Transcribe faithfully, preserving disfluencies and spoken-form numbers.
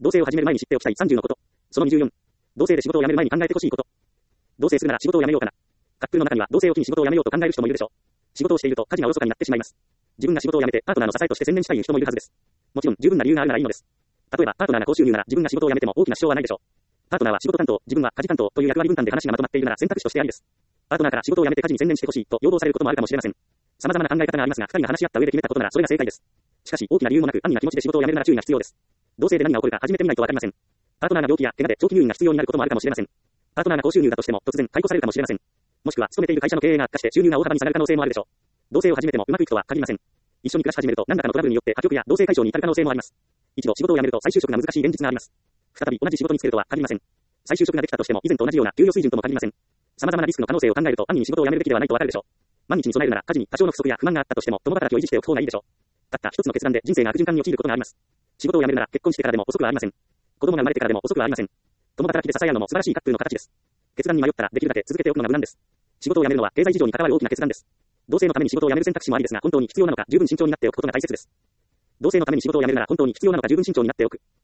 同棲を始める前に知っておきたいさんじゅうのこと。そのにじゅうよん。同棲で仕事を辞める前に考えてほしいこと。同棲するなら仕事を辞めようかな。カップルの中には同棲を機に仕事を辞めようと考える人もいるでしょう。仕事をしていると家事がおろそかになってしまいます。自分が仕事を辞めてパートナーの支えとして専念したい人もいるはずです。もちろん十分な理由があるならいいのです。例えばパートナーが高収入なら自分が仕事を辞めても大きな支障はないでしょう。パートナーは仕事担当、自分は家事担当という役割分担で話がまとまっているなら選択肢としてありです。パートナーから仕事を辞めて家事に専念してほしいと要望されることもあるかもしれません。様々な考え方がありますが、二人が話し合った上で決めたことならそれが正解です。しかし大きな理由もなく安易な気持ちで仕事を辞めるなら注意が必要です。同棲で何が起こるか始めてみないとわかりません。パートナーが病気や怪我で長期入院が必要になることもあるかもしれません。パートナーが高収入だとしても突然解雇されるかもしれません。もしくは勤めている会社の経営が悪化して収入が大幅に下がる可能性もあるでしょう。同棲を始めてもうまくいくとは限りません。一緒に暮らし始めると何らかのトラブルによって破局や同棲解消に至る可能性もあります。一度仕事を辞めると再就職が難しい現実があります。再び同じ仕事に就けるとは限りません。再就職ができたとしても以前と同じような給与水準とも限りません。様々なリスクの可能性を考えると安易に仕事を辞めるべきではないとわかるでしょう。万日に備えるなら家事に多少の不足や不満があったとしても共働きを維持しておく方がいいでしょう。たった一つの決断で人生が悪循環に陥ることがあります。仕事を辞めるなら結婚してからでも遅くはありません。子供が生まれてからでも遅くはありません。共働きで支え合うのも素晴らしいカップルの形です。決断に迷ったらできるだけ続けておくのが無難です。仕事を辞めるのは経済事情に関わる大きな決断です。同棲のために仕事を辞める選択肢もありですが本当に必要なのか十分慎重になっておくことが大切です。同棲のために仕事を辞めるなら本当に必要なのか十分慎重になっておく。